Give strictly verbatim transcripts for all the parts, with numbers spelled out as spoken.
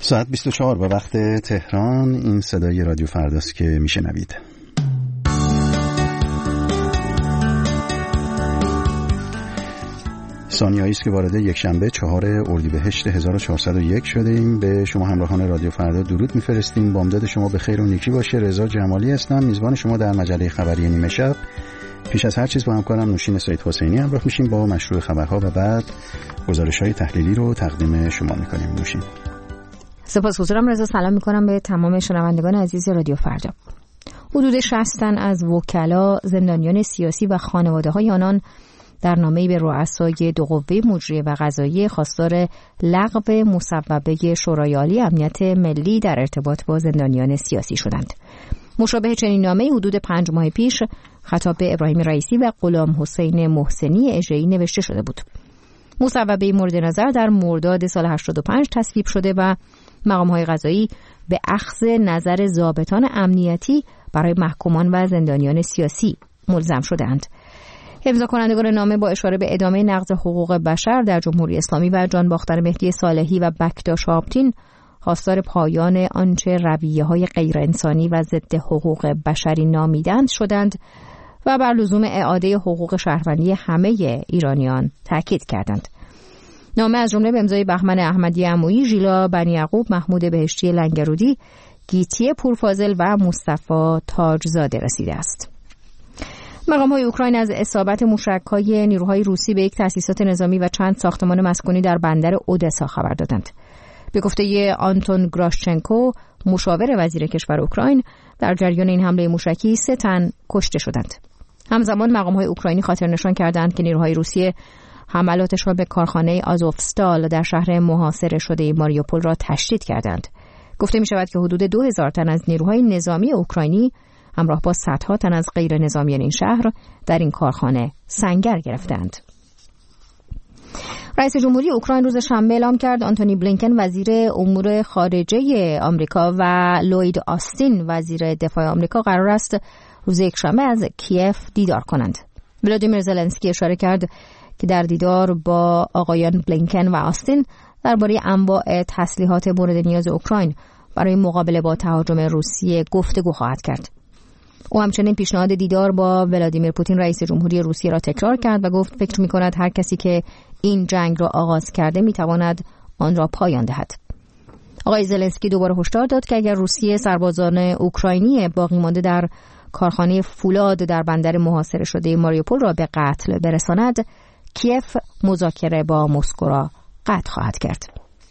ساعت بیست و چهار به وقت تهران. این صدای رادیو فرداست که میشنوید. ثانیه‌ای است که وارد یک شنبه چهار اردیبهشت هزار و چهارصد و یک شده ایم. به شما همراهان رادیو فردا درود میفرستیم. بامداد شما به خیر و نیکی باشه. رضا جمالی هستم، میزبان شما در مجله خبری نیمه شب. پیش از هر چیز با همکارم نوشین سید حسینی همراه میشیم با مشروع خبرها و بعد گزارش‌های تحلیلی رو تقدیم شما میکنیم. نوشین. سپاسگزارم رضا. سلام میکنم به تمام شنوندگان عزیز رادیو فردا. حدود شصت تن از وکلا، زندانیان سیاسی و خانواده‌های آنان در نامه‌ای به رؤسای دو قوه مجریه و قضاییه خواستار لغو مصوبه شورای عالی امنیت ملی در ارتباط با زندانیان سیاسی شدند. مشابه چنین نامه‌ای حدود پنج ماه پیش خطاب به ابراهیم رئیسی و غلام حسین محسنی اژه‌ای نوشته شده بود. مصوبه مورد نظر در مرداد سال هشتاد و پنج تصویب شده و مقام‌های قضایی به اخذ نظر ضابطان امنیتی برای محکومان و زندانیان سیاسی ملزم شدند. امضا کنندگان نامه با اشاره به ادامه نقض حقوق بشر در جمهوری اسلامی و جان باختن مهدی صالحی و بکداش آبتین خواستار پایان آنچه رویه‌های غیر انسانی و ضد حقوق بشری نامیدند شدند و بر لزوم اعاده حقوق شهروندی همه ایرانیان تاکید کردند. نامه از جمله به امضای بهمن احمدی عمویی، ژیلا بنی یعقوب، محمود بهشتی لنگرودی، گیتی پورفاضل و مصطفی تاجزاده رسیده است. مقام‌های اوکراین از اصابت موشک‌های نیروهای روسی به یک تأسیسات نظامی و چند ساختمان مسکونی در بندر اودسا خبر دادند. به گفته آنتون گراشچنکو، مشاور وزیر کشور اوکراین، در جریان این حمله موشکی سه تن کشته شدند. همزمان مقام‌های اوکراینی خاطر نشان کردند که نیروهای روسیه حملاتشان به کارخانه آزوفستال در شهر محاصره شده ماریوپول را تشدید کردند. گفته می شود که حدود دو هزار تن از نیروهای نظامی اوکراینی همراه با صدها تن از غیر نظامیان این شهر در این کارخانه سنگر گرفتند. رئیس جمهوری اوکراین روز شنبه اعلام کرد آنتونی بلینکن وزیر امور خارجه آمریکا و لوید آستین وزیر دفاع آمریکا قرار است روز یکشنبه از کیف دیدار کنند. ولادیمیر زلنسکی اشاره کرد که در دیدار با آقایان بلینکن و آستین درباره انواع تسلیحات مورد نیاز اوکراین برای مقابله با تهاجم روسیه گفتگو خواهد کرد. او همچنین پیشنهاد دیدار با ولادیمیر پوتین رئیس جمهوری روسیه را تکرار کرد و گفت فکر می‌کند هر کسی که این جنگ را آغاز کرده می‌تواند آن را پایان دهد. آقای زلنسکی دوباره هشدار داد که اگر روسیه سربازان اوکراینی باقی مانده در کارخانه فولاد در بندر محاصره شده ماریوپول را به قتل برساند، کیف مذاکره با مسکو را قطع خواهد کرد.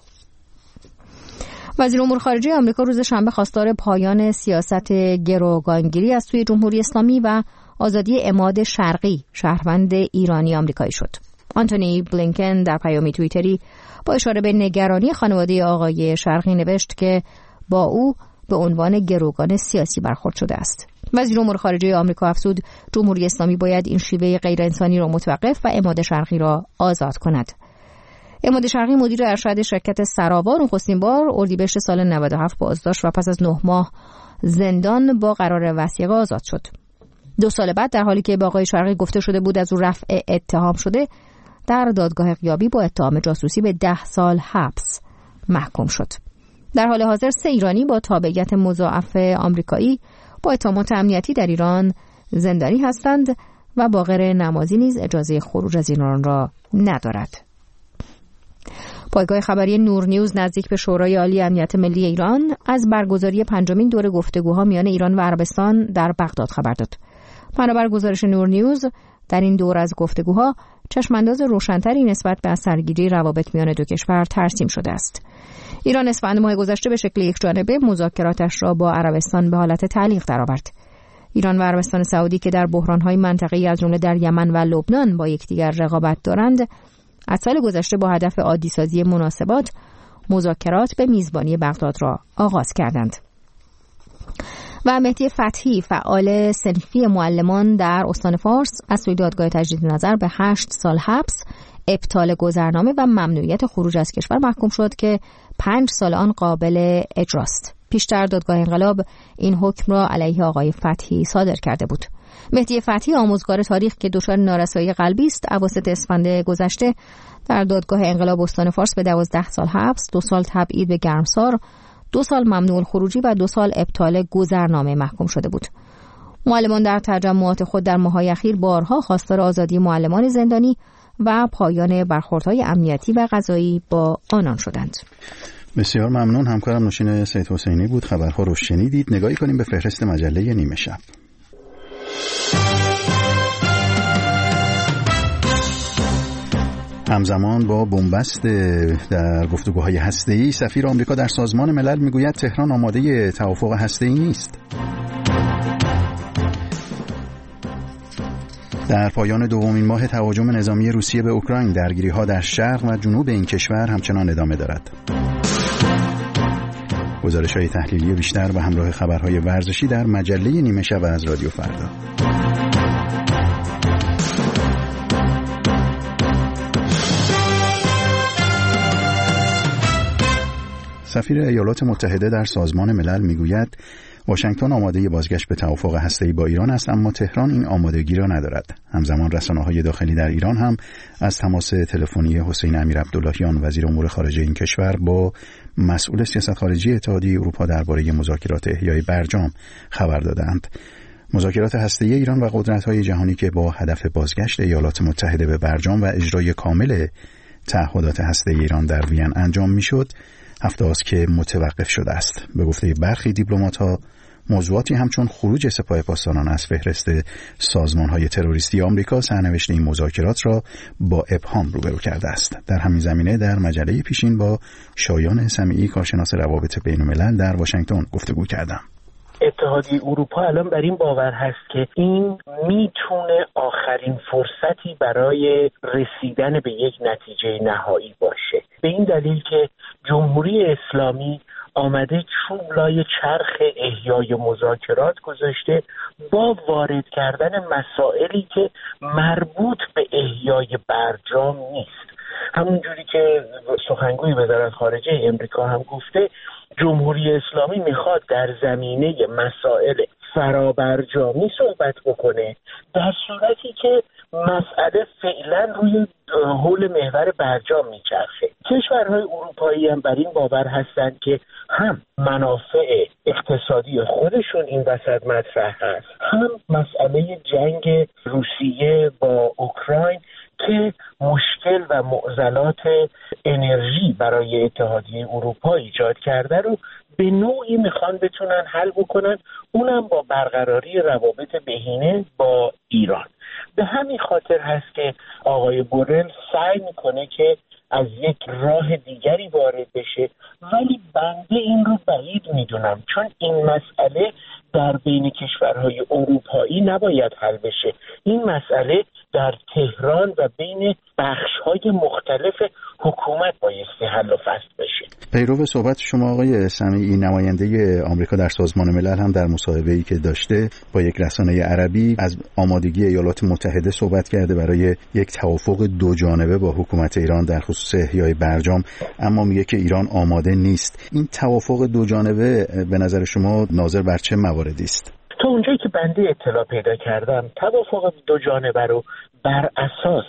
وزیر امور خارجه آمریکا روز شنبه خواستار پایان سیاست گروگانگیری از سوی جمهوری اسلامی و آزادی عماد شرقی، شهروند ایرانی آمریکایی شد. آنتونی بلینکن در پیامی توییتری با اشاره به نگرانی خانواده آقای شرقی نوشت که با او به عنوان گروگان سیاسی برخورد شده است. وزیر امور خارجه آمریکا افزود جمهوری اسلامی باید این شیوه غیر انسانی را متوقف و عماد شرقی را آزاد کند. عماد شرقی مدیر ارشد شرکت سراوا نخستین بار اردیبهشت سال نود و هفت بازداشت و پس از نه ماه زندان با قرار وثیقه آزاد شد. دو سال بعد در حالی که به آقای شرقی گفته شده بود از او رفع اتهام شده، در دادگاه غیابی با اتهام جاسوسی به ده سال حبس محکوم شد. در حال حاضر سه ایرانی با تابعیت مضاعف آمریکایی با اتهامات امنیتی در ایران زندانی هستند و باقر نمازی نیز اجازه خروج از ایران را ندارد. پایگاه خبری نور نیوز نزدیک به شورای عالی امنیت ملی ایران از برگزاری پنجمین دور گفتگوها میان ایران و عربستان در بغداد خبر داد. بنابر گزارش نور نیوز در این دور از گفتگوها چشمانداز روشن‌تری نسبت به اثرگیری روابط میان دو کشور ترسیم شده است. ایران اسفند ماه گذشته به شکل یکجانبه مذاکراتش را با عربستان به حالت تعلیق درآورد. ایران و عربستان سعودی که در بحران‌های منطقه‌ای از جمله در یمن و لبنان با یکدیگر رقابت دارند، از سال گذشته با هدف عادی‌سازی مناسبات مذاکرات به میزبانی بغداد را آغاز کردند. و مهدی فتحی فعال صنفی معلمان در استان فارس از سوی دادگاه تجدید نظر به هشت سال حبس، ابطال گذرنامه و ممنوعیت خروج از کشور محکوم شد که پنج سال آن قابل اجراست. پیشتر دادگاه انقلاب این حکم را علیه آقای فتحی صادر کرده بود. مهدی فتحی، آموزگار تاریخ که دچار نارسایی قلبی است، اواسط اسفند گذشته در دادگاه انقلاب استان فارس به دوازده سال حبس، دو سال تبعید به گرمسار، دو سال ممنوع الخروجی و دو سال ابطال گذرنامه محکوم شده بود. معلمان در تجمعات خود در ماه‌های اخیر بارها خواستار آزادی معلمان زندانی و پایان برخوردهای امنیتی و قضایی با آنان شدند. بسیار ممنون. همکارم نوشین سید حسینی بود. خبرها رو شنیدید. نگاهی کنیم به فهرست مجله نیمه شب. همزمان با بنبست در گفتگوهای هسته‌ای، سفیر آمریکا در سازمان ملل میگوید تهران آماده توافق هسته‌ای نیست. در پایان دومین ماه تهاجم نظامی روسیه به اوکراین، درگیری‌ها در شرق و جنوب این کشور همچنان ادامه دارد. گزارش‌های تحلیلی بیشتر و همراه خبرهای ورزشی در مجله نیمه شب از رادیو فردا. سفیر ایالات متحده در سازمان ملل میگوید واشنگتن آماده بازگشت به توافق هسته‌ای با ایران است، اما تهران این آمادگی را ندارد. همزمان رسانه‌های داخلی در ایران هم از تماس تلفنی حسین امیرعبداللهیان وزیر امور خارجه این کشور با مسئول سیاست خارجی اتحادیه اروپا درباره مذاکرات احیای برجام خبر دادند. مذاکرات هسته‌ای ایران و قدرت‌های جهانی که با هدف بازگشت ایالات متحده به برجام و اجرای کامل تعهدات هسته‌ای ایران در وین انجام می‌شد، هفته است که متوقف شده است. به گفته برخی دیپلمات‌ها، موضوعاتی همچون خروج سپاه پاسداران از فهرست سازمان‌های تروریستی آمریکا سرنوشت این مذاکرات را با ابهام روبرو کرده است. در همین زمینه در مجله پیشین با شایان سمیعی، کارشناس روابط بین‌الملل در واشنگتن گفتگو کردم. اتحادیه اروپا الان بر این باور هست که این میتونه آخرین فرصتی برای رسیدن به یک نتیجه نهایی باشه، به این دلیل که جمهوری اسلامی آمده چوب لای چرخ احیای مذاکرات گذاشته با وارد کردن مسائلی که مربوط به احیای برجام نیست. همونجوری که سخنگوی وزارت خارجه امریکا هم گفته، جمهوری اسلامی میخواد در زمینه مسائل فرابرجامی صحبت بکنه، در صورتی که مسئله فعلا روی حول محور برجام میچرخه. کشورهای اروپایی هم بر این باور هستند که هم منافع اقتصادی خودشون این وسط مطرح هست، هم مسئله جنگ روسیه با اوکراین که مشکل و معضلات انرژی برای اتحادیه اروپا ایجاد کرده رو به نوعی میخوان بتونن حل بکنن، اونم با برقراری روابط بهینه با ایران. به همین خاطر هست که آقای بورل سعی میکنه که از یک راه دیگری وارد بشه، ولی بنده این رو بعید میدونم، چون این مسئله در بین کشورهای اروپایی نباید حل بشه. این مسئله در تهران و بین بخش‌های مختلف حکومت بایستی حل و فصل بشه. پیرو صحبت شما آقای سمیعی، نماینده آمریکا در سازمان ملل هم در مصاحبه‌ای که داشته با یک رسانه عربی از آمادگی ایالات متحده صحبت کرده برای یک توافق دو جانبه با حکومت ایران در خصوص احیای برجام، اما میگه که ایران آماده نیست. این توافق دو جانبه به نظر شما ناظر بر چه مواردی است؟ تا اونجایی که بنده اطلاع پیدا کردم، توافق دو جانبه رو بر اساس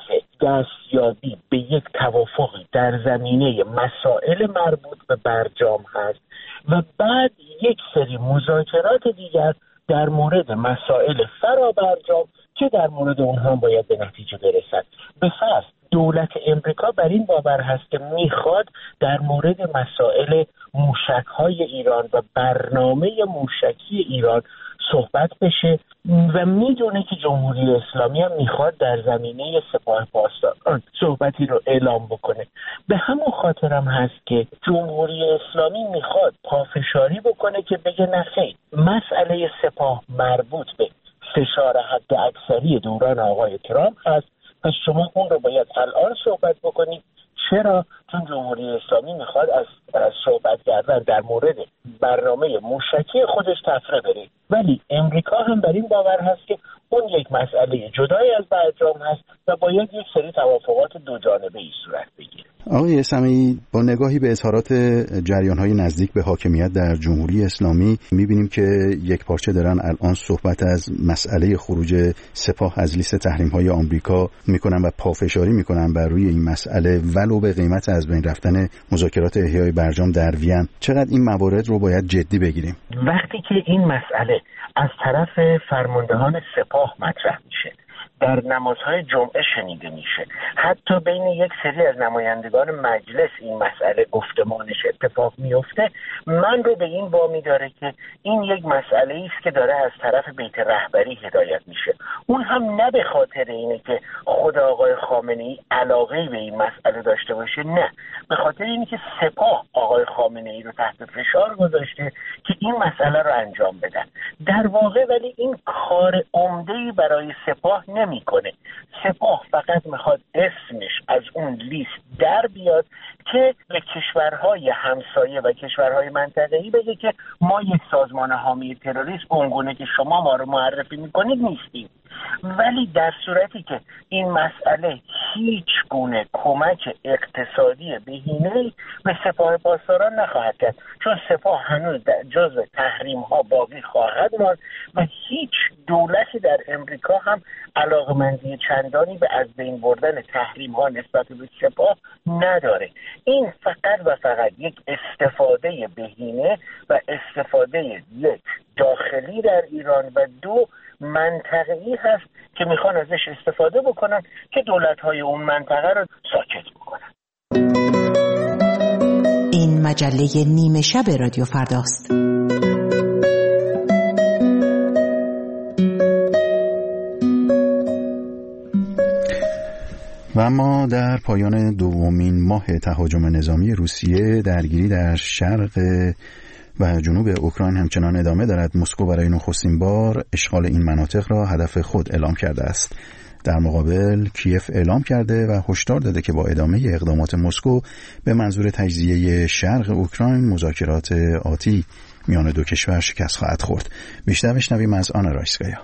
دستیابی به یک توافقی در زمینه مسائل مربوط به برجام هست و بعد یک سری مذاکرات دیگر در مورد مسائل فرا برجام که در مورد اونها باید به نتیجه برسد. به فرض دولت امریکا بر این باور هست که میخواد در مورد مسائل موشک‌های ایران و برنامه موشکی ایران صحبت بشه و میدونه که جمهوری اسلامی هم میخواد در زمینه سپاه پاسداران صحبتی رو اعلام بکنه. به همون خاطر هم هست که جمهوری اسلامی میخواد پافشاری بکنه که بگه نخیر، مسئله سپاه مربوط به فشار حد اکثری دوران آقای ترامپ هست، پس شما اون رو باید الان صحبت بکنید. چرا؟ چون جمهوری اسلامی میخواد از, از صحبت کردن در مورد برنامه موشکی خودش تفره بره، ولی امریکا هم بر این باور هست که اون یک مسئله جدای از برجام هست و باید یک سری توافقات دو جانبه ای صورت بگیره. آقای سمیعی، با نگاهی به اظهارات جریان‌های نزدیک به حاکمیت در جمهوری اسلامی می‌بینیم که یک پارچه دارن الان صحبت از مسئله خروج سپاه از لیست تحریم‌های آمریکا می‌کنن و پافشاری می‌کنن بر روی این مسئله ولو به قیمت از بین رفتن مذاکرات احیای برجام در وین. چقدر این موارد رو باید جدی بگیریم؟ وقتی که این مسئله از طرف فرماندهان سپاه مطرح میشه، در نمازهای جمعه شنیده میشه، حتی بین یک سری از نمایندگان مجلس این مسئله گفتمانش اتفاق میفته، من رو به این وامی داره که این یک مسئله است که داره از طرف بیت رهبری هدایت میشه. اون هم نه به خاطر اینه که خود آقای خامنه‌ای علاقه به این مسئله داشته باشه، نه، به خاطر اینه که سپاه آقای خامنه‌ای رو تحت فشار گذاشته که این مسئله رو انجام بدن. در واقع ولی این کار عمده‌ای برای سپاه نمی‌کنه. سپاه فقط میخواد اسمش از اون لیست در بیاد که به کشورهای همسایه و کشورهای منطقه‌ای بگه که ما یک سازمان حامی تروریست اونگونه که شما ما رو معرفی میکنید نیستیم. ولی در صورتی که این مسئله هیچ گونه کمک اقتصادی بهینه‌ای به سپاه پاسداران نخواهد کرد، چون سپاه هنوز جزو تحریم ها باقی خواهد ماند و هیچ دولتی در امریکا هم علاقمندی چندانی به از بین بردن تحریم ها نسبت به سپاه نداره. این فقط و فقط یک استفاده بهینه و استفاده یک داخلی در ایران و دو منطقه‌ای هست که میخوان ازش استفاده بکنن که دولت‌های اون منطقه رو ساکت بکنن. این مجله نیمه شب رادیو فرداست. و اما در پایان دومین ماه تهاجم نظامی روسیه، درگیری در شرق و جنوب اوکراین همچنان ادامه دارد. مسکو برای نخستین بار اشغال این مناطق را هدف خود اعلام کرده است. در مقابل کیف اعلام کرده و هشدار داده که با ادامه اقدامات مسکو به منظور تجزیه شرق اوکراین مذاکرات آتی میان دو کشور شکست خواهد خورد. بیشتر بشنویم از آنا رایسکایا.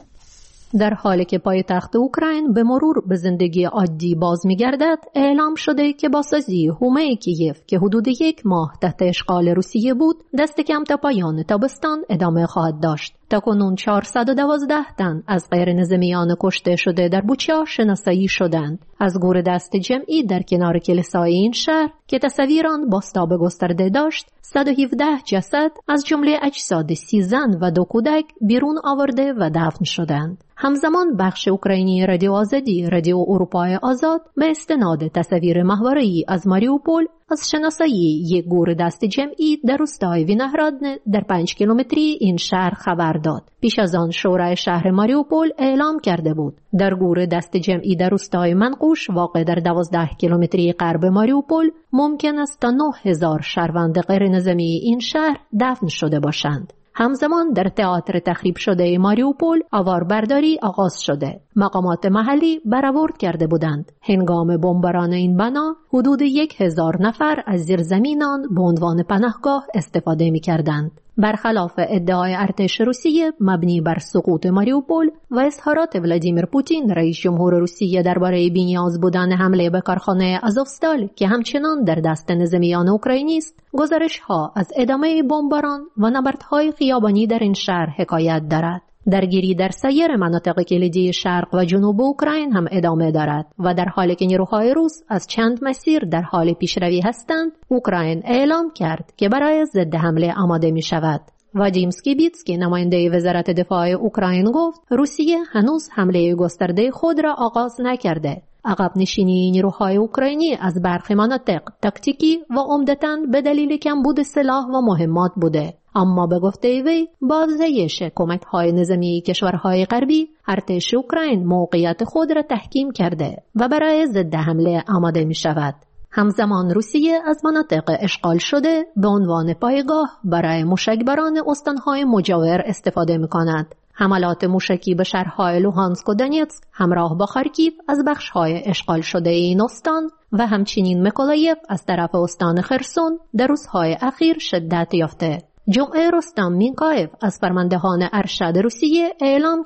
در حالی که پایتخت اوکراین به مرور به زندگی عادی باز می‌گردد، اعلام شده که بازسازی حومه کیف که حدود یک ماه تحت اشغال روسیه بود، دست کم تا پایان تابستان ادامه خواهد داشت. تاکنون چهارصد و دوازده تن از غیر نظامیان کشته شده در بوچا شناسایی شدند. از گور دست جمعی در کنار کلیسای این شهر که تصاویر آن بازتاب گسترده داشت، صد و هفده جسد از جمله اجساد سی زن و دو کودک بیرون آورده و دفن شدند. همزمان بخش اوکراینی رادیو آزادی، رادیو اروپای آزاد، به استناد تصاویر ماهواره‌ای از ماریوپول از شناسایی یک گور دست جمعی در روستای وینهرادن در پنج کیلومتری این شهر خبر داد. پیش از آن شورای شهر ماریوپول اعلام کرده بود در گور دست جمعی در روستای منقوش واقع در دوازده کیلومتری غرب ماریوپول ممکن است تا نه هزار شهروند غیر نظامی این شهر دفن شده باشند. همزمان در تئاتر تخریب شده ماریوپول آواربرداری آغاز شده. مقامات محلی برآورد کرده بودند هنگام بمباران این بنا حدود یک هزار نفر از زیرزمینان به عنوان پناهگاه استفاده می کردند. برخلاف ادعای ارتش روسیه مبنی بر سقوط ماریوپول و اظهارات ولادیمیر پوتین رئیس جمهور روسیه درباره بی‌نیاز بودن حمله به کارخانه آزوفستال که همچنان در دست نظامیان اوکراینی است، گزارش‌ها از ادامه بمباران و نبردهای خیابانی در این شهر حکایت دارد. درگیری در سایر مناطق کلیدی شرق و جنوب اوکراین هم ادامه دارد و در حالی که نیروهای روس از چند مسیر در حال پیشروی هستند، اوکراین اعلام کرد که برای ضد حمله آماده می شود. وادیم اسکیبیتسکی نماینده وزارت دفاع اوکراین گفت روسیه هنوز حمله گسترده خود را آغاز نکرده. عقب نشینی نیروهای اوکراینی از برخی مناطق تاکتیکی و عمدتاً به دلیل کمبود سلاح و مهمات بوده. اما به گفته وی با افزایش کمک‌های نظامی کشورهای غربی، ارتش اوکراین موقعیت خود را تحکیم کرده و برای ضد حمله آماده می شود. همزمان روسیه از مناطق اشغال شده به عنوان پایگاه برای موشکباران استانهای مجاور استفاده می کند. حملات موشکی به شهرهای لوهانسک و دونیتسک همراه با خارکیو از بخش‌های اشغال شده این استان و همچنین میکولایف از طرف استان خرسون در روزهای اخیر شدت یافته. جمعه رستم مینکایف از فرماندهان ارشد روسیه اعلام کرد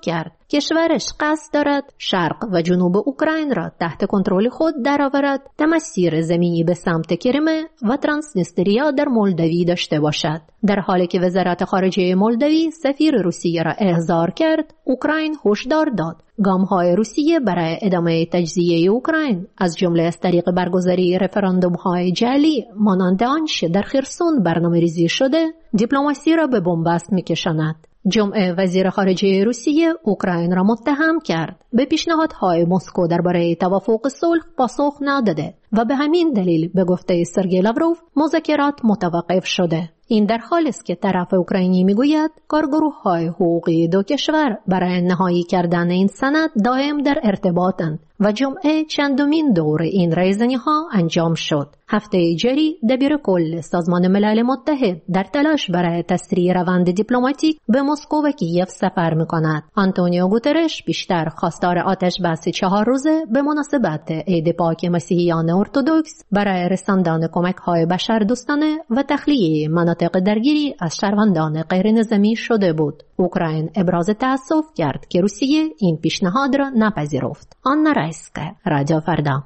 کشورش قصد دارد شرق و جنوب اوکراین را تحت کنترل خود درآورد و مسیر زمینی به سمت کریمه و ترانسنیستریا در مولداوی داشته باشد. در حالی که وزارت خارجه مولداوی سفیر روسیه را احضار کرد، اوکراین هشدار داد گام‌های روسیه برای ادامه تجزیه اوکراین از جمله از طریق برگزاری رفراندوم‌های جعلی مانند آنچه در خرسون برنامه‌ریزی شده، دیپلماسی را به بنبست می‌کشاند. جمعه وزیر خارجه روسیه اوکراین را متهم کرد به پیشنهادهای مسکو درباره توافق صلح پاسخ نداده و به همین دلیل به گفته سرگئی لاوروف مذاکرات متوقف شده. این در حالی است که طرف اوکراینی میگوید کارگروه‌های حقوقی دو کشور برای نهایی کردن این سند دائم در ارتباطند و جمعه چندمین دور این رایزنی‌ها انجام شد. هفته جاری دبیر کل سازمان ملل متحد در تلاش برای تسریع روند دیپلماتیک به مسکو و کیف سفر می‌کند. آنتونیو گوترش بیشتر خواستار آتش بس چهار روزه به مناسبت عید پاک مسیحیان ارتدوکس برای رساندن کمک‌های بشردوستانه و تخلیه مناطق درگیری از شهروندان غیر نظامی شده بود. اوکراین ابراز تأسف کرد که روسیه این پیشنهاد را نپذیرفت. آنا رایسکا، رادیو فردا.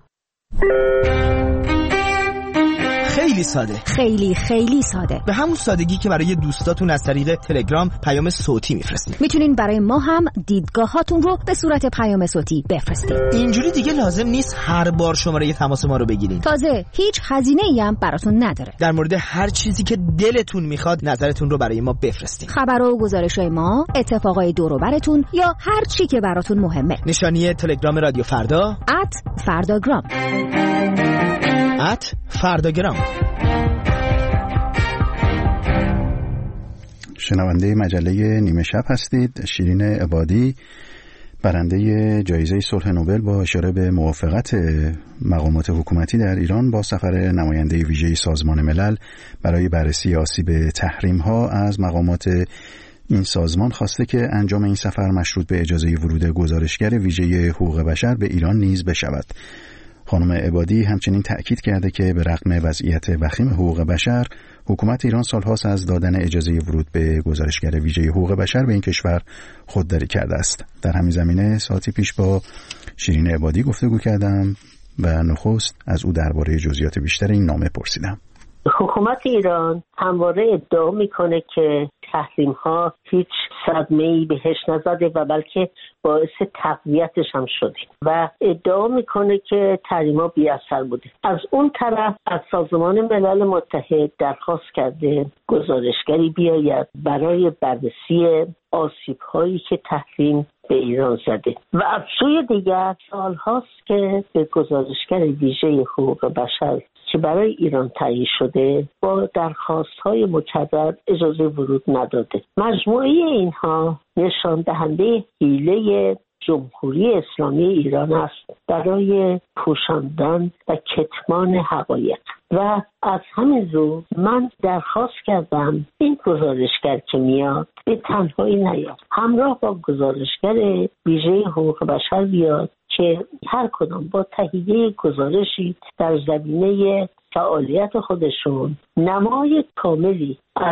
خیلی ساده، خیلی خیلی ساده، به همون سادگی که برای دوستاتون از طریق تلگرام پیام صوتی میفرستید. میتونین برای ما هم دیدگاهاتون رو به صورت پیام صوتی بفرستید. اینجوری دیگه لازم نیست هر بار شماره تماس ما رو بگیرین. تازه هیچ هزینه‌ای هم براتون نداره. در مورد هر چیزی که دلتون میخواد نظرتون رو برای ما بفرستید. خبر و گزارش‌های ما، اتفاقای دور و براتون یا هر چی که براتون مهمه. نشانی تلگرام رادیو فردا ات فرداگرام ات فرداگرام. شنونده مجله نیمه شب هستید. شیرین عبادی، برنده جایزه صلح نوبل، با اشاره به موافقت مقامات حکومتی در ایران با سفر نماینده ویژه سازمان ملل برای بررسی آسیب تحریم‌ها از مقامات این سازمان، خواسته که انجام این سفر مشروط به اجازه ورود گزارشگر ویژه حقوق بشر به ایران نیز بشود. خانم عبادی همچنین تأکید کرده که به رغم وضعیت وخیم حقوق بشر، حکومت ایران سالهاست از دادن اجازه ورود به گزارشگر ویژه حقوق بشر به این کشور خودداری کرده است. در همین زمینه ساعتی پیش با شیرین عبادی گفتگو کردم و نخست از او درباره جزئیات بیشتر این نامه پرسیدم. حکومت ایران همواره ادعا میکنه که تحریم ها هیچ صدمه‌ای بهش نزده و بلکه باعث تقویتش هم شده و ادعا میکنه که تحریم ها بی اثر بوده. از اون طرف از سازمان ملل متحد درخواست کرده گزارشگری بیاید برای بررسی آسیب هایی که تحریم به ایران زده و از سوی دیگر سال هاست که به گزارشگر ویژه حقوق بشر که برای ایران تعیین شده با درخواست‌های مکرر اجازه ورود نداده. مجموعه اینها نشان دهنده حیله جمهوری اسلامی ایران است برای پوشاندن و کتمان حقایق و از همین رو من درخواست کردم این گزارشگر که میاد به تنهایی نیاد، همراه با گزارشگر ویژه حقوق بشر بیاد که هر کدام با تهیه گزارشی در زمینه فعالیت خودشون نمای کاملی از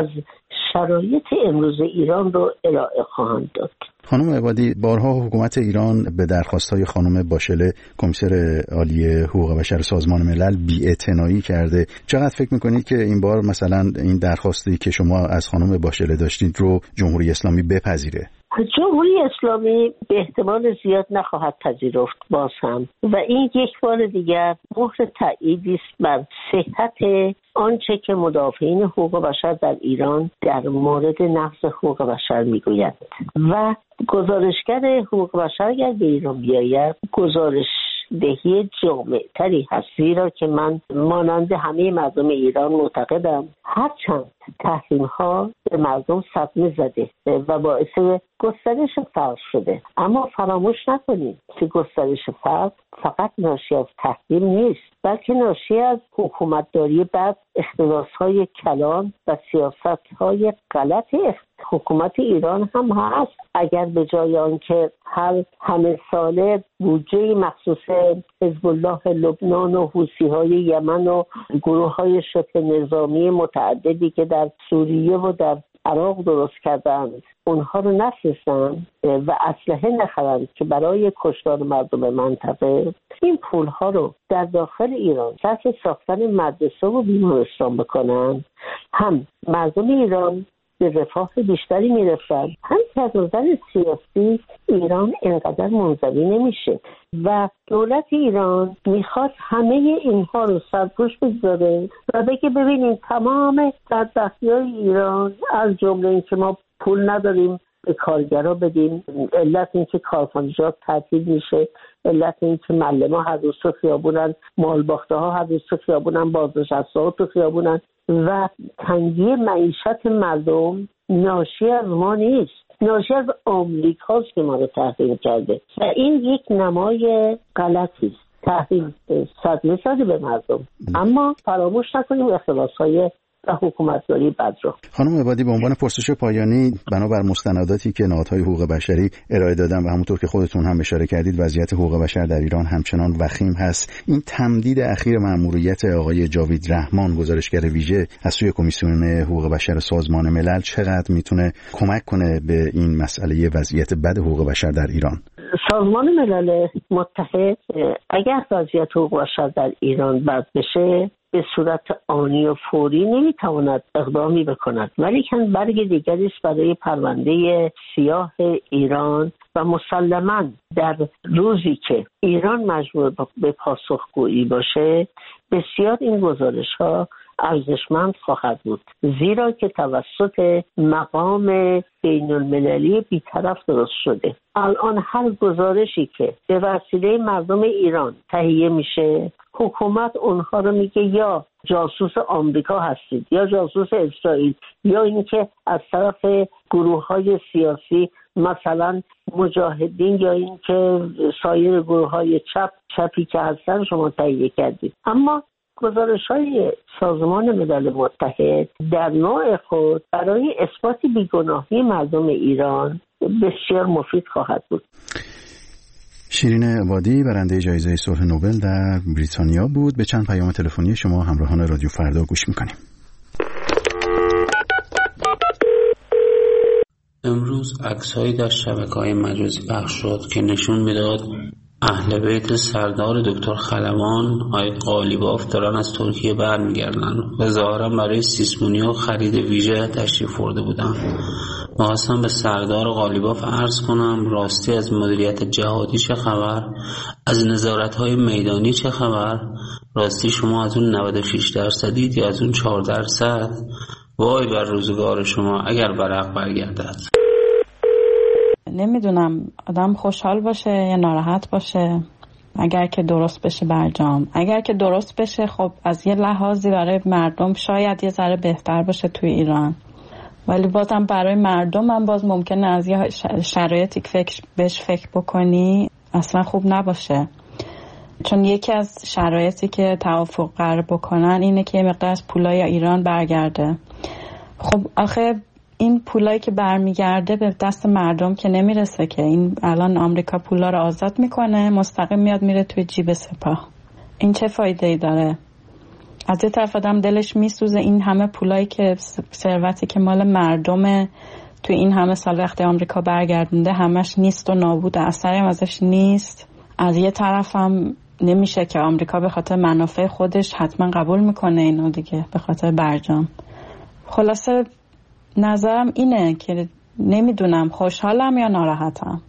شرایط امروز ایران رو ارائه خواهند داد. خانم عبادی، بارها حکومت ایران به درخواست‌های خانم باشله، کمیسر عالی حقوق بشر سازمان ملل، بی‌اعتنایی کرده. چقدر فکر می‌کنید که این بار مثلا این درخواستی که شما از خانم باشله داشتید رو جمهوری اسلامی بپذیره؟ جمهوری اسلامی به احتمال زیاد نخواهد پذیرفت باز هم و این یک بار دیگر مهر تأییدی است بر صحت آنچه که مدافعین حقوق بشر در ایران در مورد نقض حقوق بشر میگویند و گزارشگر حقوق بشر اگر به ایران بیاید گزارش دهی جامع تری هست، زیرا که من مانند همه مردم ایران معتقدم هرچند تحریم ها به مردم صدمه زده و باعث گسترش فقر شده، اما فراموش نکنید که گسترش فقر فقط ناشی از تحریم نیست، بلکه ناشی از حکومتداری بد، اختلاس‌های کلان و سیاست‌های غلط حکومت ایران هم هست. اگر به جای آنکه هر همه ساله بودجه مخصوص حزب الله لبنان و حوثی‌های یمن و گروه‌های شبه نظامی متعددی که در سوریه و در عراق درست کردند اونها رو نفرستن و اسلحه نخرند که برای کشتار مردم منطقه، این پولها رو در داخل ایران صرف ساختن مدرسه و بیمارستان بکنن، هم مردم ایران به رفاه بیشتری میرسن، هم که از نظر سیاسی ایران اینقدر منزوی نمیشه و دولت ایران میخواد همه اینها رو سرپوش بگذاره و بگه ببینید تمام بدبختی‌های ایران از جمله این که ما پول نداریم به کارگرها بدیم، علت این که کارخانجات تعطیل میشه، علت این که معلم‌ها هر روز تو خیابونن، مالباخته‌ها هر روز تو خیابونن، بازنشسته‌ها تو خیابونن و تنگی معیشت مردم ناشی از ما نیست، ناشی از آمریکاست که ما رو تحریم کرده و این یک نمای غلطی است. تحریم صدمه زده به مردم، اما فراموش نکنیم اختلاس‌های و حکومتداری بد رو. خانم عبادی، به عنوان پرسش پایانی بنابر مستنداتی که نهادهای حقوق بشری ارائه دادن و همونطور که خودتون هم اشاره کردید وضعیت حقوق بشر در ایران همچنان وخیم هست، این تمدید اخیر مأموریت آقای جاوید رحمان گزارشگر ویژه از سوی کمیسیون حقوق بشر سازمان ملل چقدر میتونه کمک کنه به این مسئله وضعیت بد حقوق بشر در ایران؟ سازمان ملل متحد اگر وضعیت حقوق بشر در ایران بد بشه به صورت آنی و فوری نمیتواند اقدامی بکند، ولی کن برگ دیگری است برای پرونده سیاه ایران و مسلماً در روزی که ایران مجبور به پاسخگویی باشه بسیار این گزارش ها ارزشمند خواهد بود، زیرا که توسط مقام بین المللی بیطرف درست شده. الان هر گزارشی که به وسیله مردم ایران تهیه میشه حکومت اونها رو میگه یا جاسوس آمریکا هستید یا جاسوس اسرائیل یا اینکه از طرف گروه‌های سیاسی مثلا مجاهدین یا اینکه سایر گروه‌های چپ چپی که هستن شما تهیه کردید. اما گزارش‌های سازمان ملل متحد در نوع خود برای اثبات بیگناهی مردم ایران بسیار مفید خواهد بود. شیرین عبادی برنده جایزه صلح نوبل در بریتانیا بود. به چند پیام تلفنی شما همراهان رادیو فردا گوش می‌کنیم. امروز عکس‌هایی در شبکه‌های مجازی پخش شد که نشون می‌داد اهل بیت سردار دکتر خلبان آقای قالیباف دارن از ترکیه برمیگردن و ظاهرا برای سیسمونی و خرید ویژه تشریف برده بودن. می‌خواستم به سردار قالیباف عرض کنم راستی از مدیریت جهادی چه خبر؟ از نظارت‌های میدانی چه خبر؟ راستی شما از اون نود و شش درصدید یا از اون چهار درصد؟ وای بر روزگار شما اگر برق برگردد. نمیدونم آدم خوشحال باشه یا ناراحت باشه. اگر که درست بشه برجام، اگر که درست بشه خب از یه لحاظی برای مردم شاید یه ذره بهتر باشه توی ایران، ولی بازم برای مردم من باز ممکنه از یه شرایطی که فکر بهش فکر بکنی اصلا خوب نباشه، چون یکی از شرایطی که توافق قرار بکنن اینه که یه مقدار از پولای ایران برگرده. خب آخه این پولایی که برمیگرده به دست مردم که نمیرسه که. این الان آمریکا پولا رو آزاد میکنه مستقیم میاد میره توی جیب سپاه. این چه فایده ای داره؟ از یه طرف آدم دلش میسوزه این همه پولایی که ثروتی که مال مردمه توی این همه سال وقتی آمریکا برگردونده همش نیست و نابود، اثری هم ازش نیست. از یه طرف هم نمیشه که آمریکا به خاطر منافع خودش حتما قبول میکنه اینو دیگه به خاطر برجام. خلاصه نظرم اینه که نمیدونم خوشحالم یا ناراحتم.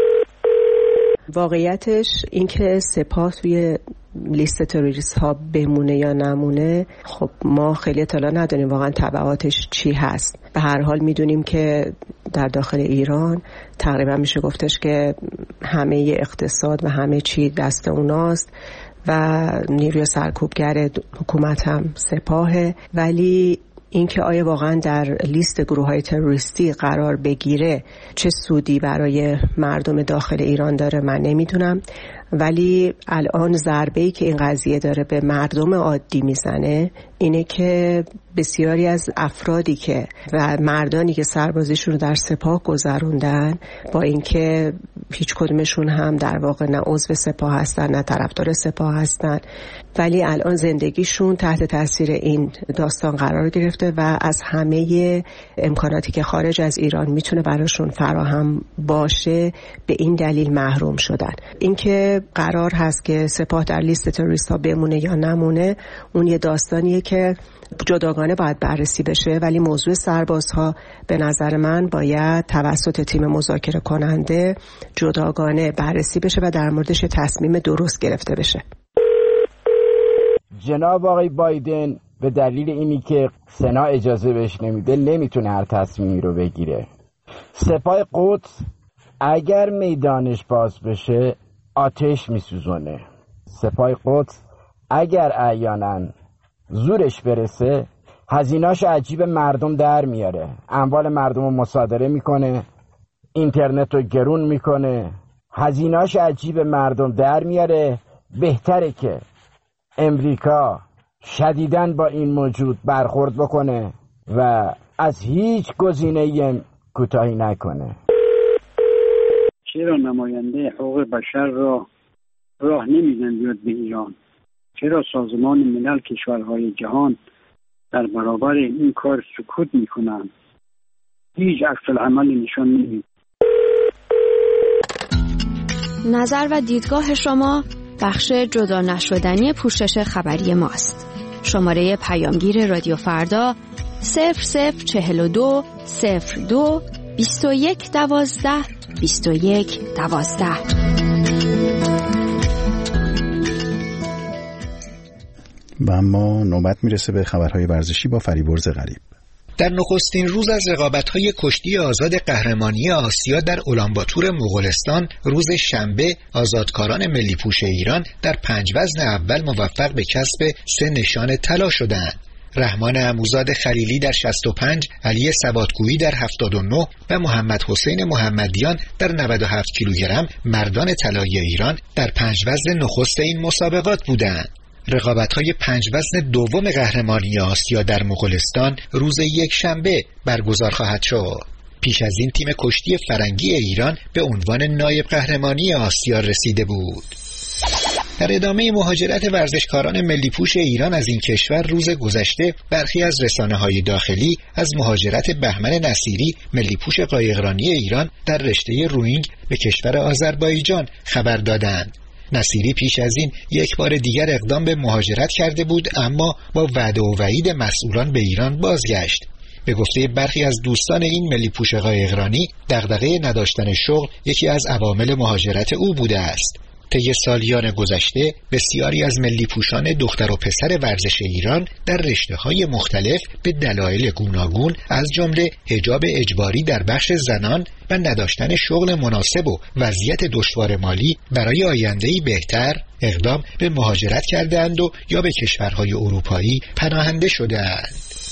واقعیتش این که سپاه توی لیست تروریست ها بمونه یا نمونه خب ما خیلی اطلاع نداریم واقعا تبعاتش چی هست. به هر حال میدونیم که در داخل ایران تقریبا میشه گفتش که همه اقتصاد و همه چی دست اوناست و نیروی سرکوبگر حکومت هم سپاهه، ولی اینکه آیا واقعا در لیست گروه‌های تروریستی قرار بگیره چه سودی برای مردم داخل ایران داره من نمیدونم، ولی الان ضربه‌ای که این قضیه داره به مردم عادی میزنه اینه که بسیاری از افرادی که و مردانی که سربازیشون رو در سپاه گذروندن، با اینکه هیچ کدومشون هم در واقع نه عضو سپاه هستن نه طرفدار سپاه هستن، ولی الان زندگیشون تحت تاثیر این داستان قرار گرفته و از همه امکاناتی که خارج از ایران میتونه براشون فراهم باشه به این دلیل محروم شدن. اینکه قرار هست که سپاه در لیست تروریست ها بمونه یا نمونه، اون یه داستانیه که جداگانه باید بررسی بشه، ولی موضوع سربازها به نظر من باید توسط تیم مذاکره کننده جداگانه بررسی بشه و در موردش تصمیم درست گرفته بشه. جناب آقای بایدن به دلیل اینی که سنا اجازه بهش نمیده نمیتونه هر تصمیمی رو بگیره. سپاه قدس اگر میدانش باز بشه آتش میسوزونه. سپاه قدس اگر احیانا زورش برسه هزینه‌اش عجیب مردم در میاره، اموال مردم رو مصادره میکنه، اینترنت رو گرون میکنه، هزینه‌اش عجیب مردم در میاره. بهتره که امریکا شدیداً با این موجود برخورد بکنه و از هیچ گزینه‌ای کوتاهی نکنه. چرا نماینده حقوق بشر را راه نمیدن بیاد به ایران؟ چرا سازمان ملل کشورهای جهان در برابر این کار سکوت میکنن؟ هیچ عکس العمل نشان نمیده. نظر و دیدگاه شما بخش جدا نشدنی پوشش خبری ماست. شماره پیامگیر رادیو فردا صفر صفر چهل و دو صفر دو بیست و یک دوازده بیست و یک دوازده. و اما نوبت میرسه به خبرهای ورزشی با فریبرز غریب. در نخستین روز از رقابت‌های کشتی آزاد قهرمانی آسیا در اولانباتور مغولستان روز شنبه، آزادکاران ملی پوش ایران در پنج وزن اول موفق به کسب سه نشان طلا شدند. رحمان عموزاد خلیلی در شصت و پنج، علی ثباتگویی در هفتاد و نه و محمد حسین محمدیان در نود و هفت کیلوگرم مردان طلایی ایران در پنج وزن نخست این مسابقات بودند. رقابت‌های پنج وزن دوم قهرمانی آسیا در مغولستان روز یک شنبه برگزار خواهد شد. پیش از این تیم کشتی فرنگی ایران به عنوان نایب قهرمانی آسیا رسیده بود. در ادامه مهاجرت ورزشکاران ملی پوش ایران از این کشور روز گذشته، برخی از رسانه‌های داخلی از مهاجرت بهمن نصیری ملی پوش قایقرانی ایران در رشته روینگ به کشور آذربایجان خبر دادند. نصیری پیش از این یک بار دیگر اقدام به مهاجرت کرده بود، اما با وعده و وعید مسئولان به ایران بازگشت. به گفته برخی از دوستان این ملی پوش قایقرانی، دغدغه نداشتن شغل یکی از عوامل مهاجرت او بوده است. طی سالیان گذشته بسیاری از ملی پوشان دختر و پسر ورزش ایران در رشته‌های مختلف به دلایل گوناگون از جمله حجاب اجباری در بخش زنان و نداشتن شغل مناسب و وضعیت دشوار مالی برای آینده‌ای بهتر اقدام به مهاجرت کردند و یا به کشورهای اروپایی پناهنده شدند.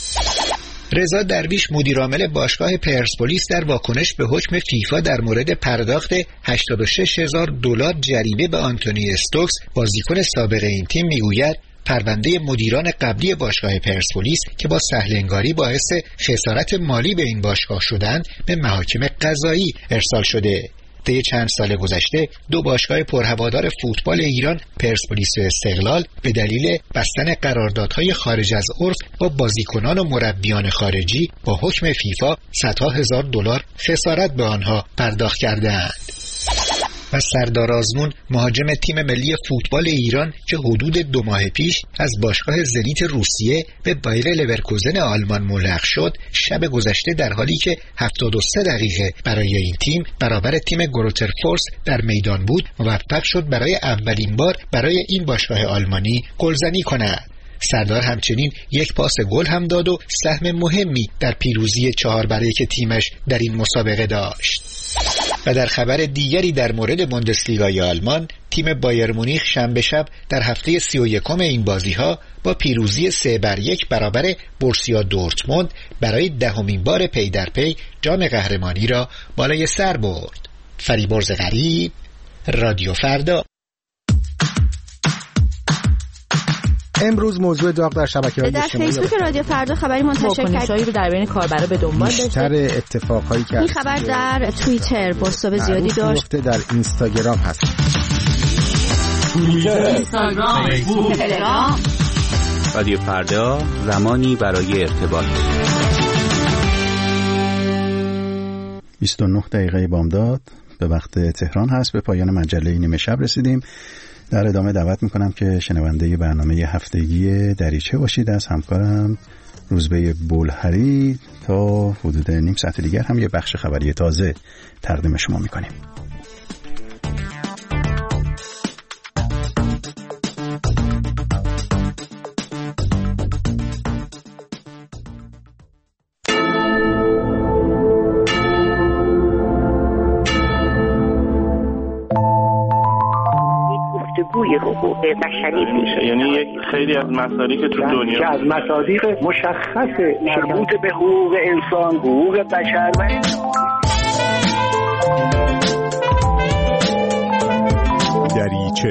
رضا درویش مدیرعامل باشگاه پرسپولیس در واکنش به حکم فیفا در مورد پرداخت هشتاد و شش هزار دلار جریمه به آنتونی استوکس بازیکن سابق این تیم میگوید پرونده مدیران قبلی باشگاه پرسپولیس که با سهل‌انگاری باعث خسارت مالی به این باشگاه شدند به محاکم قضایی ارسال شده. طی چند سال گذشته دو باشگاه پرهوادار فوتبال ایران، پرسپولیس و استقلال، به دلیل بستن قراردادهای خارج از عرف با بازیکنان و مربیان خارجی با حکم فیفا صدها هزار دلار خسارت به آنها پرداخت کردند. و سردار آزمون مهاجم تیم ملی فوتبال ایران که حدود دو ماه پیش از باشگاه زنیت روسیه به بایر لورکوزن آلمان ملحق شد، شب گذشته در حالی که هفتاد و سه دقیقه برای این تیم برابر تیم گروتر فورس در میدان بود موفق شد برای اولین بار برای این باشگاه آلمانی گلزنی کند. سردار همچنین یک پاس گل هم داد و سهم مهمی در پیروزی چهار بر یک تیمش در این مسابقه داشت. و در خبر دیگری در مورد بوندسلیگای آلمان، تیم بایر مونیخ شنبه شب در هفته سی و یکم این بازی‌ها با پیروزی سه بر یک برابر بورسیا دورتموند برای دهمین بار پی در پی جام قهرمانی را بالای سر برد. فریبرز غریب، رادیو فردا. امروز موضوع داغ در شبکه‌های اجتماعی در فیسبوک رادیو فردا خبری منتشر کرد رو در بین کاربرا به دنبال داشت. بیشتر اتفاقایی که این خبر در توییتر بوست‌های زیادی داشت. در اینستاگرام هست. توییتر، اینستاگرام، فیسبوک، تلگرام. رادیو فردا، زمانی برای ارتباط. بیست و نه دقیقه بامداد به وقت تهران هست. به پایان مجله نیمه شب رسیدیم. در ادامه دعوت میکنم که شنونده برنامه هفتگی دریچه باشید از همکارم روزبه بولهری. تا حدود نیم ساعت دیگر هم یه بخش خبری تازه تقدیم شما میکنیم. حقوق بشری میشه، یعنی یک خیلی از مصادیق تو دنیا که از مصادیق مشخص مربوط به حقوق انسان، حقوق بشر و دریچه.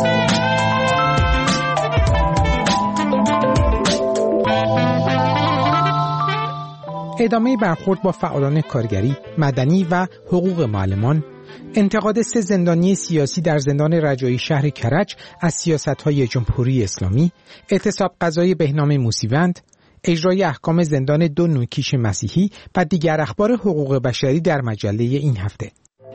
ادامه برخورد با فعالان کارگری، مدنی و حقوق معلمان، انتقاد سه زندانی سیاسی در زندان رجایی شهر کرج از سیاست‌های جمهوری اسلامی، اعتصاب قضای بهنام موسیوند، اجرای احکام زندان دو نوکیش مسیحی و دیگر اخبار حقوق بشری در مجله این هفته.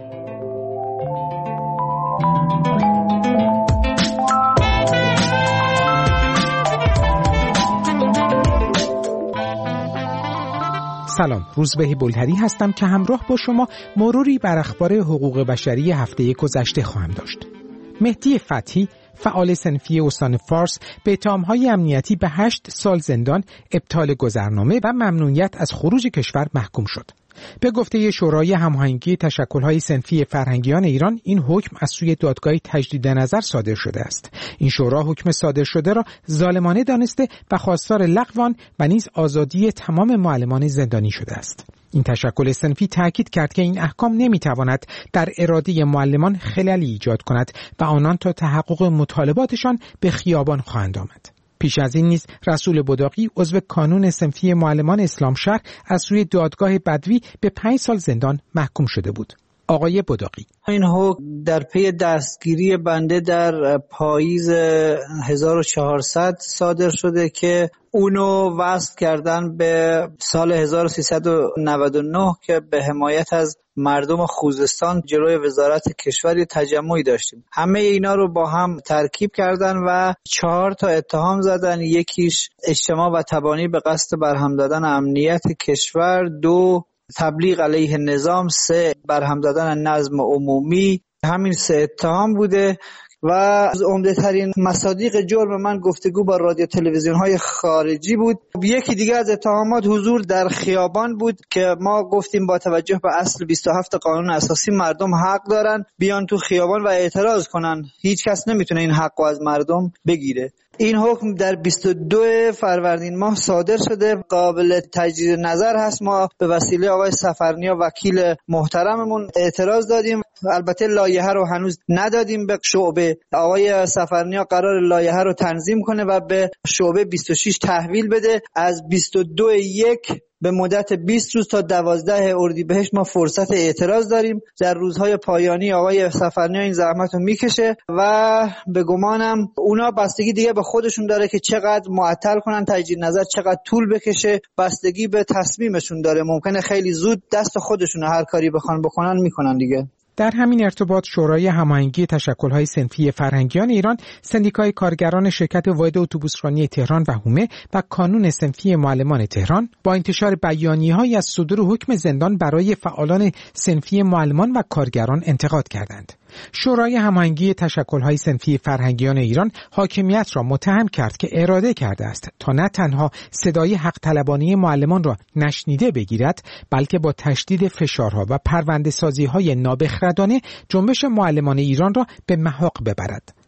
سلام، روزبه بولهری هستم که همراه با شما مروری بر اخبار حقوق بشری هفته گذشته خواهم داشت. مهدی فتحی، فعال صنفی استان فارس، به اتهام‌های امنیتی به هشت سال زندان، ابطال گذرنامه و ممنوعیت از خروج کشور محکوم شد. به گفته شورای هماهنگی تشکل‌های صنفی فرهنگیان ایران، این حکم از سوی دادگاه تجدید نظر صادر شده است. این شورا حکم صادر شده را ظالمانه دانسته و خواستار لغو آن و نیز آزادی تمام معلمان زندانی شده است. این تشکل صنفی تاکید کرد که این احکام نمیتواند در اراده معلمان خللی ایجاد کند و آنان تا تحقق مطالباتشان به خیابان خواهند آمد. پیش از این نیز رسول بداقی عضو کانون صنفی معلمان اسلامشهر از سوی دادگاه بدوی به پنج سال زندان محکوم شده بود. آقای بداقی: این حکم در پی دستگیری بنده در پاییز هزار و چهارصد صادر شده که اونو وصل کردن به سال هزار و سیصد و نود و نه که به حمایت از مردم خوزستان جلوی وزارت کشور تجمعی داشتیم. همه اینا رو با هم ترکیب کردن و چهار تا اتهام زدن. یکیش اجتماع و تبانی به قصد برهم دادن امنیت کشور، دو تبلیغ علیه نظام، سه برهم دادن نظم عمومی. همین سه اتهام بوده و عمده ترین مصادیق جرم من گفتگو با رادیو تلویزیون های خارجی بود. یکی دیگه از اتهامات حضور در خیابان بود که ما گفتیم با توجه به اصل بیست و هفت قانون اساسی مردم حق دارن بیان تو خیابان و اعتراض کنن. هیچ کس نمیتونه این حق رو از مردم بگیره. این حکم در بیست و دو فروردین ماه صادر شده، قابل تجدید نظر هست. ما به وسیله آقای سفرنیا وکیل محترممون اعتراض دادیم. البته لایحه رو هنوز ندادیم به شعبه. آقای سفرنیا قرار لایحه رو تنظیم کنه و به شعبه بیست و شش تحویل بده. از بیست و دو یک به مدت بیست روز تا دوازده اردیبهشت ما فرصت اعتراض داریم. در روزهای پایانی آقای سفرنیا این زحمت رو میکشه و به گمانم اونا بستگی دیگه به خودشون داره که چقدر معطل کنن تجدید نظر، چقدر طول بکشه، بستگی به تصمیمشون داره. ممکنه خیلی زود دست خودشون هر کاری بخوان بکنن میکنن دیگه. در همین ارتباط شورای هماهنگی تشکل‌های صنفی فرهنگیان ایران، سندیکای کارگران شرکت واحد اتوبوسرانی تهران و هومه و کانون صنفی معلمان تهران با انتشار بیانیه‌هایی از صدور حکم زندان برای فعالان صنفی معلمان و کارگران انتقاد کردند. شورای هماهنگی تشکل‌های صنفی فرهنگیان ایران حاکمیت را متهم کرد که اراده کرده است تا نه تنها صدای حق طلبانه معلمان را نشنیده بگیرد، بلکه با تشدید فشارها و پرونده سازی‌های نابخردانه جنبش معلمان ایران را به محاق ببرد.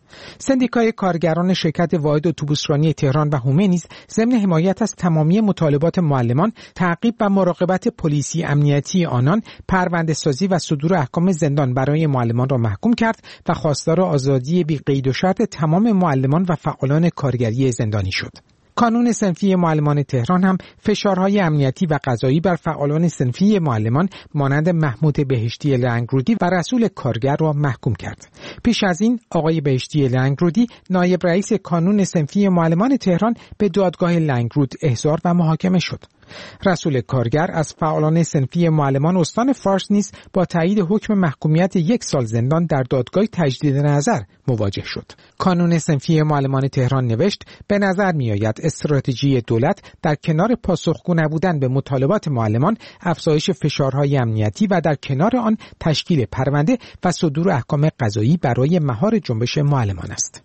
سندیکای کارگران شرکت واحد اتوبوسرانی تهران و هومه نیز ضمن حمایت از تمامی مطالبات معلمان، تعقیب و مراقبت پلیسی امنیتی آنان، پرونده‌سازی و صدور احکام زندان برای معلمان را محکوم کرد و خواستار آزادی بی قید و شرط تمام معلمان و فعالان کارگری زندانی شد. کانون صنفی معلمان تهران هم فشارهای امنیتی و قضایی بر فعالان صنفی معلمان مانند محمود بهشتی لنگرودی و رسول کارگر را محکوم کرد. پیش از این آقای بهشتی لنگرودی نایب رئیس کانون صنفی معلمان تهران به دادگاه لنگرود احضار و محاکمه شد. رسول کارگر از فعالان صنفی معلمان استان فارس نیز با تایید حکم محکومیت یک سال زندان در دادگاه تجدید نظر مواجه شد. کانون صنفی معلمان تهران نوشت به نظر می آید استراتژی دولت در کنار پاسخگو نبودن به مطالبات معلمان، افزایش فشارهای امنیتی و در کنار آن تشکیل پرونده و صدور احکام قضایی برای مهار جنبش معلمان است.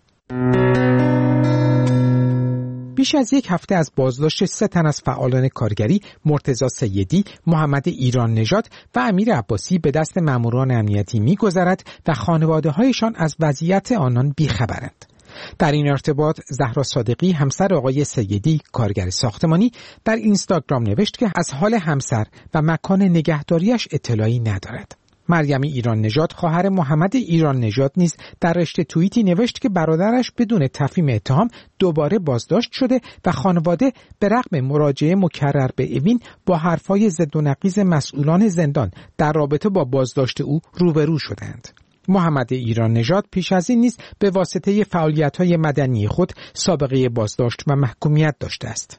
بیش از یک هفته از بازداشت سه تن از فعالان کارگری، مرتضی سیدی، محمد ایران نژاد و امیر عباسی به دست ماموران امنیتی می‌گذرد و خانواده‌هایشان از وضعیت آنان بی‌خبرند. در این ارتباط زهرا صادقی همسر آقای سیدی، کارگر ساختمانی، در اینستاگرام نوشت که از حال همسر و مکان نگهداریش اطلاعی ندارد. مریم ایران نژاد خواهر محمد ایران نژاد نیز در رشته توییتی نوشت که برادرش بدون تفهیم اتهام دوباره بازداشت شده و خانواده به رغم مراجعه مکرر به اوین با حرفای ضد و نقیض مسئولان زندان در رابطه با بازداشت او روبرو شدند. محمد ایران نژاد پیش از این نیز به واسطه فعالیت‌های مدنی خود سابقه بازداشت و محکومیت داشته است.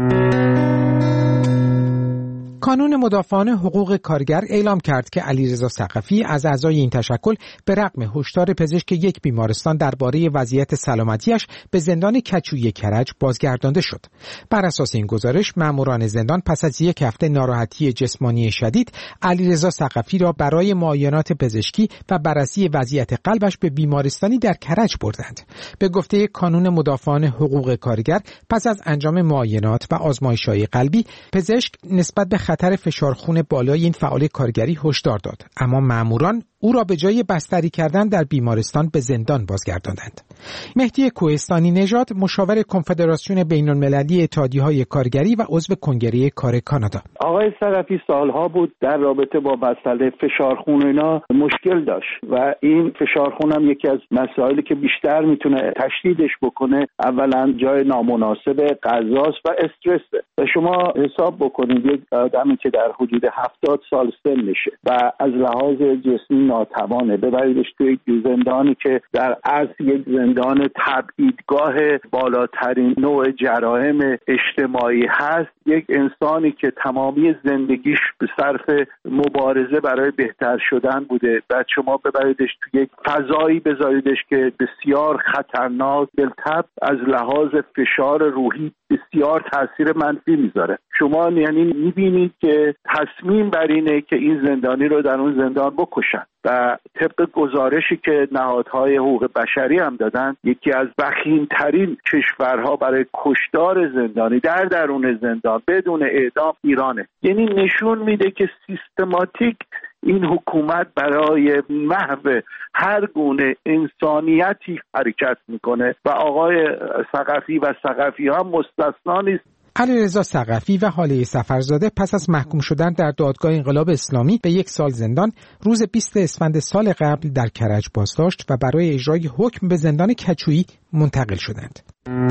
کانون مدافعان حقوق کارگر اعلام کرد که علیرضا ثقفی از اعضای این تشکل به رغم هشدار پزشک یک بیمارستان درباره وضعیت سلامتیش به زندان کچوی کرج بازگردانده شد. بر اساس این گزارش ماموران زندان پس از یک هفته ناراحتی جسمانی شدید علیرضا ثقفی را برای معاینات پزشکی و بررسی وضعیت قلبش به بیمارستانی در کرج بردند. به گفته کانون مدافعان حقوق کارگر پس از انجام معاینات و آزمایش‌های قلبی پزشک نسبت به خطر فشار خون بالای این فعال کارگری هشدار داد، اما ماموران او را به جای بستری کردن در بیمارستان به زندان بازگرداندند. مهدی کوهستانی نژاد مشاور کنفدراسیون بین‌المللی اتحادیه‌های کارگری و عضو کنگره کار کانادا: آقای ثقفی سالها بود در رابطه با مسئله فشارخون اینا مشکل داشت و این فشارخون هم یکی از مسائلی که بیشتر میتونه تشدیدش بکنه اولا جای نامناسب غذاست و استرسه. و شما حساب بکنید یک آدمی که در حدود هفتاد سال سن میشه و از لحاظ جسمی ناتوانه، ببریدش توی یک زندانی که در اصل یک زندان تبعیدگاه بالاترین نوع جرایم اجتماعی هست، یک انسانی که تمامی زندگیش به صرف مبارزه برای بهتر شدن بوده، بعد شما ببریدش توی یک فضایی بذاریدش که بسیار خطرناک، بالطبع از لحاظ فشار روحی بسیار تاثیر منفی میذاره. شما یعنی میبینید که تصمیم بر اینه که این زندانی رو در اون زندان بکشن و طبق گزارشی که نهادهای حقوق بشری هم دادن یکی از وخیمترین کشورها برای کشتار زندانی در درون زندان بدون اعدام ایرانه. یعنی نشون میده که سیستماتیک این حکومت برای محو هر گونه انسانیتی حرکت میکنه و آقای ثقفی و ثقفی ها مستثنا نیست. علیرضا ثقفی و هاله سفرزاده پس از محکوم شدن در دادگاه انقلاب اسلامی به یک سال زندان روز بیست اسفند سال قبل در کرج بازداشت و برای اجرای حکم به زندان کچویی منتقل شدند.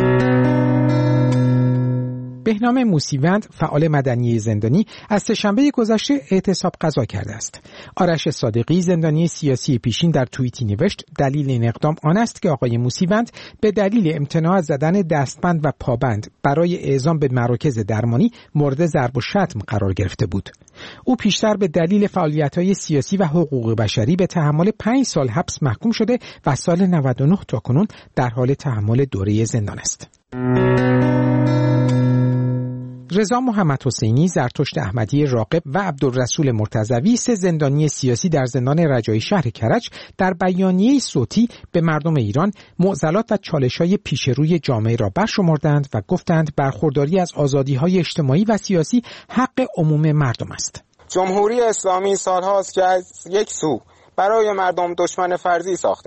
بهنام موسیوند فعال مدنی زندانی از سه‌شنبه گذشته اعتصاب قضا کرده است. آرش صادقی زندانی سیاسی پیشین در توییتی نوشت دلیل این اقدام آن است که آقای موسیوند به دلیل امتناع از زدن دستبند و پابند برای اعزام به مراکز درمانی مورد ضرب و شتم قرار گرفته بود. او پیشتر به دلیل فعالیت‌های سیاسی و حقوق بشری به تحمل پنج سال حبس محکوم شده و سال نود و نه تا کنون در حال تحمل دوره زندان است. رضا محمد حسینی، زرتشت احمدی راغب و عبدالرسول مرتضوی، سه زندانی سیاسی در زندان رجایی شهر کرج، در بیانیه صوتی به مردم ایران معضلات و چالش‌های پیش روی جامعه را برشمردند و گفتند برخورداری از آزادی‌های اجتماعی و سیاسی حق عموم مردم است. جمهوری اسلامی سالهاست که از یک سو برای مردم دشمن فرضی ساخته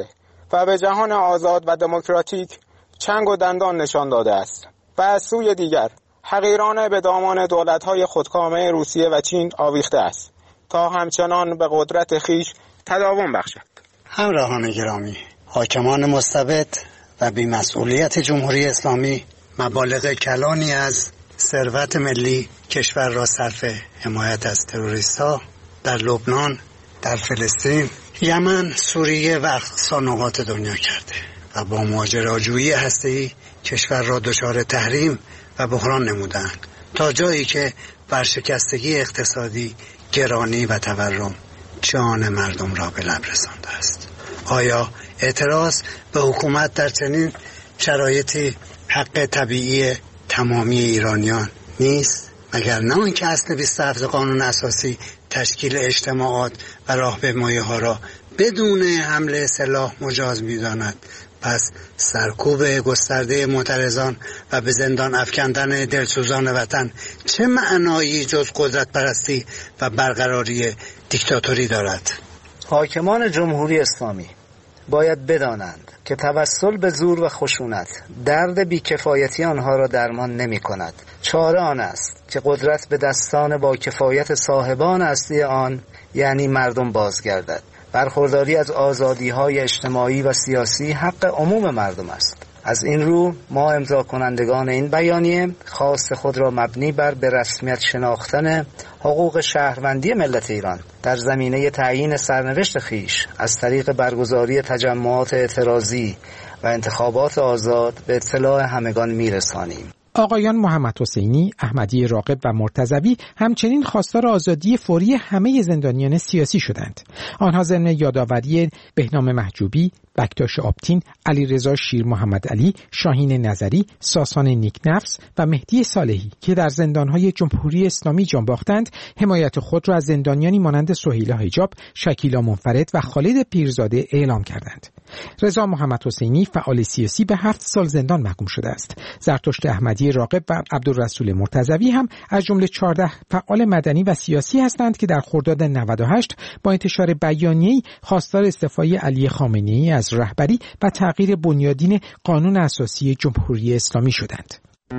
و به جهان آزاد و دموکراتیک چنگ و دندان نشان داده است و از سوی دیگر حقیرانه به دامان دولت‌های خودکامه روسیه و چین آویخته است تا همچنان به قدرت خیش تداوم بخشد. همراهان گرامی، حاکمان مستبد و بی‌مسئولیت جمهوری اسلامی مبالغ کلانی از ثروت ملی کشور را صرف حمایت از تروریست‌ها در لبنان، در فلسطین، یمن، سوریه و اقصا نقاط دنیا کرده و با ماجراجویی هسته‌ای کشور را دچار تحریم و بحران نمودند تا جایی که ورشکستگی اقتصادی، گرانی و تورم جان مردم را به لب رسانده است. آیا اعتراض به حکومت در چنین شرایطی حق طبیعی تمامی ایرانیان نیست؟ مگر نه آنکه اصل بیست و هفت قانون اساسی تشکیل اجتماعات و راهپیمایی‌ها را بدون حمله سلاح مجاز می‌داند؟ پس سرکوب گسترده معترضان و به زندان افکندن دلسوزان وطن چه معنایی جز قدرت پرستی و برقراری دیکتاتوری دارد؟ حاکمان جمهوری اسلامی باید بدانند که توسل به زور و خشونت درد بیکفایتی آنها را درمان نمی کند. چاره آن است که قدرت به دستان با کفایت صاحبان اصلی آن یعنی مردم بازگردد. برخورداری از آزادی‌های اجتماعی و سیاسی حق عموم مردم است. از این رو ما امضا کنندگان این بیانیه خواست خود را مبنی بر به رسمیت شناختن حقوق شهروندی ملت ایران در زمینه تعیین سرنوشت خیش از طریق برگزاری تجمعات اعتراضی و انتخابات آزاد به اطلاع همگان میرسانیم. آقایان محمد حسینی، احمدی راغب و مرتضوی همچنین خواستار آزادی فوری همه زندانیان سیاسی شدند. آنها ضمن یادآوری بهنام محجوبی، بکتاش آبتین، علیرضا شیر محمد علی، شاهین نظری، ساسان نیکنفس و مهدی صالحی که در زندانهای جمهوری اسلامی جان باختند، حمایت خود را از زندانیانی مانند سهیلا حجاب، شکیلا منفرد و خالد پیرزاده اعلام کردند. رضا محمد حسینی فعال سیاسی به هفت سال زندان محکوم شده است. زرتشت احمدی راغب و عبدالرسول مرتضوی هم از جمله چهارده فعال مدنی و سیاسی هستند که در خرداد نود و هشت با انتشار بیانیه‌ای خواستار استعفای علی خامنه‌ای از رهبری و تغییر بنیادین قانون اساسی جمهوری اسلامی شدند.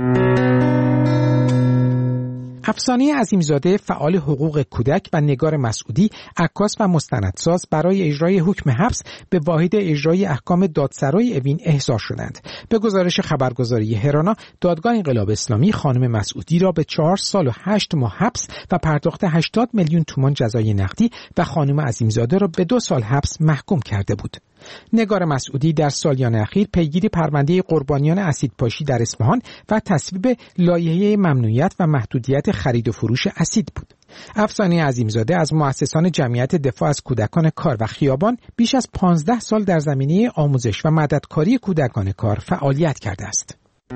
افسانه عظیمزاده فعال حقوق کودک و نگار مسعودی عکاس و مستندساز برای اجرای حکم حبس به واحد اجرای احکام دادسرای اوین احضار شدند. به گزارش خبرگزاری هرانا، دادگاه انقلاب اسلامی خانم مسعودی را به چهار سال و هشت ماه حبس و پرداخت هشتاد میلیون تومان جزای نقدی و خانم عظیمزاده را به دو سال حبس محکوم کرده بود. نگار مسعودی در سالیان اخیر پیگیری پرونده قربانیان اسیدپاشی در اصفهان و تصویب لایحه ممنوعیت و محدودیت خرید و فروش اسید بود. افسانه عظیمزاده از مؤسسان جمعیت دفاع از کودکان کار و خیابان بیش از پانزده سال در زمینه آموزش و مددکاری کودکان کار فعالیت کرده است.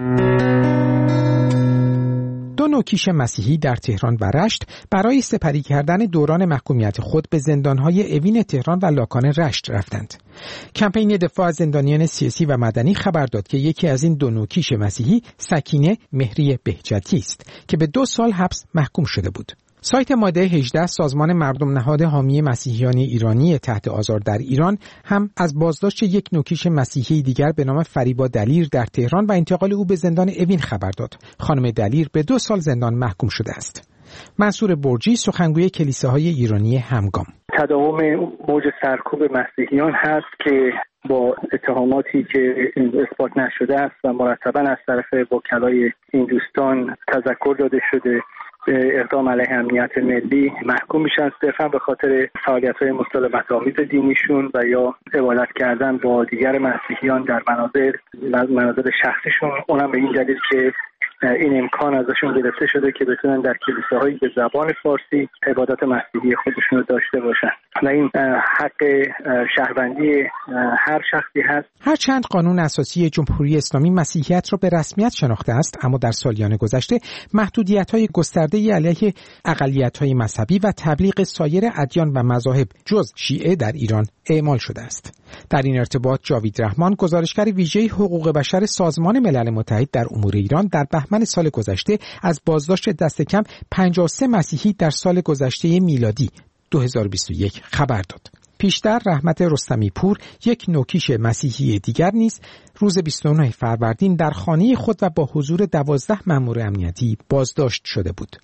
دو نوکیش مسیحی در تهران و رشت برای سپری کردن دوران محکومیت خود به زندانهای اوین تهران و لاکان رشت رفتند. کمپین دفاع از زندانیان سیاسی و مدنی خبر داد که یکی از این دو نوکیش مسیحی سکینه مهری بهجتی است که به دو سال حبس محکوم شده بود. سایت ماده هجده سازمان مردم نهاد حامی مسیحیان ایرانی تحت آزار در ایران هم از بازداشت یک نوکیش مسیحی دیگر به نام فریبا دلیر در تهران و انتقال او به زندان اوین خبر داد. خانم دلیر به دو سال زندان محکوم شده است. منصور برجی، سخنگوی کلیساهای ایرانی همگام: تداوم موج سرکوب مسیحیان هست که با اتهاماتی که اثبات نشده است و مرتباً از طرف وکلای این دوستان تذکر داده شده به اقدام علیه امنیت ملی محکوم میشن، صرفا به خاطر فعالیت‌های مسالمت آمیز دینیشون و یا عبادت کردن با دیگر مسیحیان در منازل منازل شخصیشون، اونم به این دلیل که این امکان ازشون گرفته شده که بتونن در کلیساهایی به زبان فارسی عبادت مسیحی خودشون رو داشته باشن و این حق شهروندی هر شخصی هست. هرچند قانون اساسی جمهوری اسلامی مسیحیت را به رسمیت شناخته است، اما در سالیان گذشته محدودیت‌های گسترده‌ای علیه اقلیت‌های مذهبی و تبلیغ سایر ادیان و مذاهب جز شیعه در ایران اعمال شده است. در این ارتباط جاوید رحمان، گزارشگر ویژه حقوق بشر سازمان ملل متحد در امور ایران، در بهمن سال گذشته از بازداشت دست کم پنجاه و سه مسیحی در سال گذشته میلادی دو هزار و بیست و یک خبر داد. پیشتر رحمت رستمی پور، یک نوکیش مسیحی دیگر نیز روز بیست و نه فروردین در خانه خود و با حضور دوازده مأمور امنیتی بازداشت شده بود.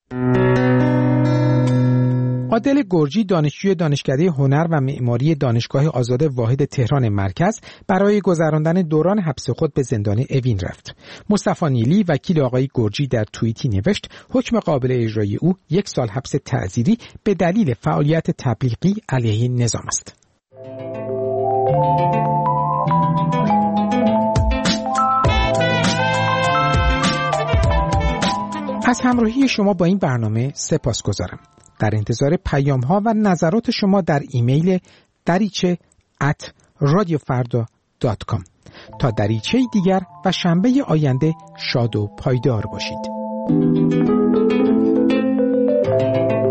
عادل گرجی، دانشجوی دانشکده هنر و معماری دانشگاه آزاد واحد تهران مرکز، برای گذراندن دوران حبس خود به زندان اوین رفت. مصطفی نیلی، وکیل آقای گرجی، در توییتی نوشت حکم قابل اجرای او یک سال حبس تعزیری به دلیل فعالیت تبلیغی علیه نظام است. از همراهی شما با این برنامه سپاسگزارم. در انتظار پیام ها و نظرات شما در ایمیل دریچه ات رادیوفردا دات کام. تا دریچه دیگر و شنبه آینده شاد و پایدار باشید.